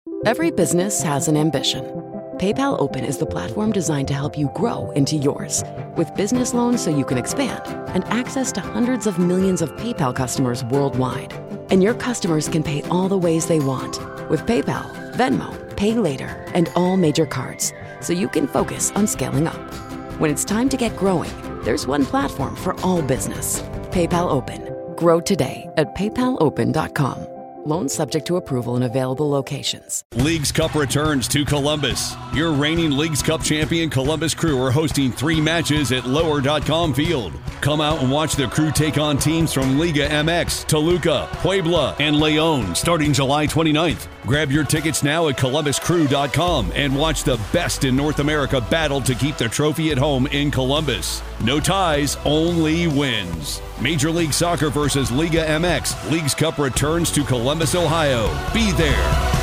Every business has an ambition. PayPal Open is the platform designed to help you grow into yours. With business loans so you can expand and access to hundreds of millions of PayPal customers worldwide. And your customers can pay all the ways they want with PayPal, Venmo, Pay Later, and all major cards, so you can focus on scaling up. When it's time to get growing, there's one platform for all business. PayPal Open. Grow today at paypalopen.com. Loans subject to approval in available locations. Leagues Cup returns to Columbus. Your reigning Leagues Cup champion Columbus Crew are hosting 3 matches at Lower.com Field. Come out and watch the Crew take on teams from Liga MX, Toluca, Puebla, and León starting July 29th. Grab your tickets now at columbuscrew.com and watch the best in North America battle to keep the trophy at home in Columbus. No ties, only wins. Major League Soccer versus Liga MX. Leagues Cup returns to Columbus, Ohio. Be there.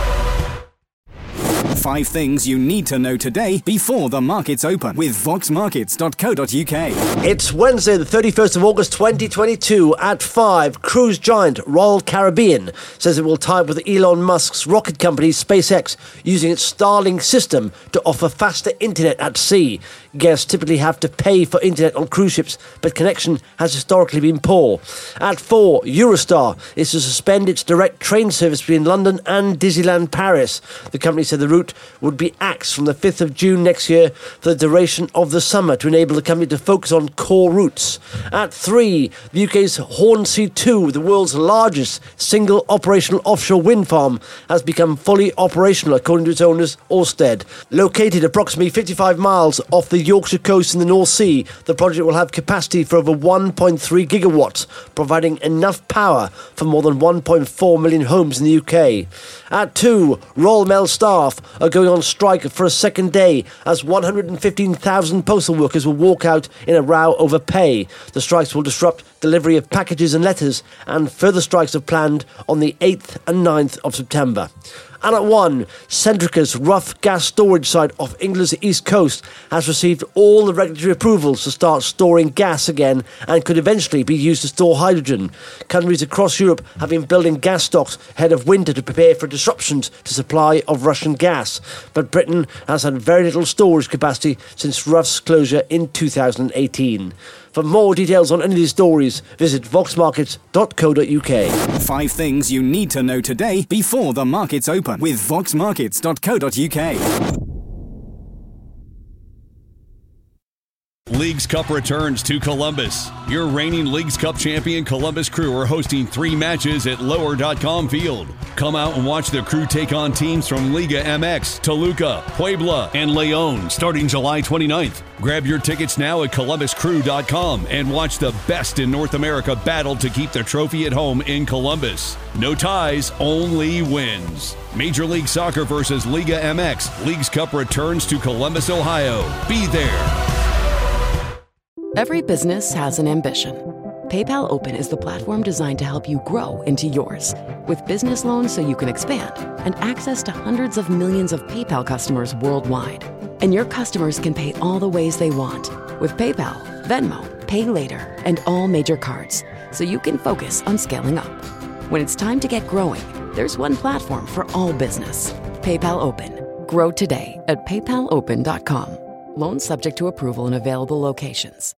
5 things you need to know today before the markets open with voxmarkets.co.uk. It's Wednesday, the 31st of August 2022 at 5. Cruise giant Royal Caribbean says it will tie up with Elon Musk's rocket company SpaceX using its Starlink system to offer faster internet at sea. Guests typically have to pay for internet on cruise ships, but connection has historically been poor. At 4, Eurostar is to suspend its direct train service between London and Disneyland Paris. The company said the route would be axed from the 5th of June next year for the duration of the summer to enable the company to focus on core routes. At 3, the UK's Hornsea 2, the world's largest single operational offshore wind farm, has become fully operational according to its owners, Ørsted. Located approximately 55 miles off the Yorkshire coast in the North Sea, the project will have capacity for over 1.3 gigawatts, providing enough power for more than 1.4 million homes in the UK. At 2, Royal Mail staff are going on strike for a second day as 115,000 postal workers will walk out in a row over pay. The strikes will disrupt delivery of packages and letters, and further strikes are planned on the 8th and 9th of September. And at 1, Centrica's Rough gas storage site off England's east coast has received all the regulatory approvals to start storing gas again and could eventually be used to store hydrogen. Countries across Europe have been building gas stocks ahead of winter to prepare for disruptions to supply of Russian gas. But Britain has had very little storage capacity since Rough's closure in 2018. For more details on any of these stories, visit voxmarkets.co.uk. 5 things you need to know today before the markets open with voxmarkets.co.uk. Leagues Cup returns to Columbus. Your reigning Leagues Cup champion Columbus Crew are hosting 3 matches at Lower.com Field. Come out and watch the Crew take on teams from Liga MX, Toluca, Puebla, and León starting July 29th. Grab your tickets now at columbuscrew.com and watch the best in North America battle to keep the trophy at home in Columbus. No ties, only wins. Major League Soccer versus Liga MX. Leagues Cup returns to Columbus, Ohio. Be there. Every business has an ambition. PayPal Open is the platform designed to help you grow into yours. With business loans so you can expand and access to hundreds of millions of PayPal customers worldwide. And your customers can pay all the ways they want with PayPal, Venmo, Pay Later, and all major cards, so you can focus on scaling up. When it's time to get growing, there's one platform for all business. PayPal Open. Grow today at paypalopen.com. Loans subject to approval in available locations.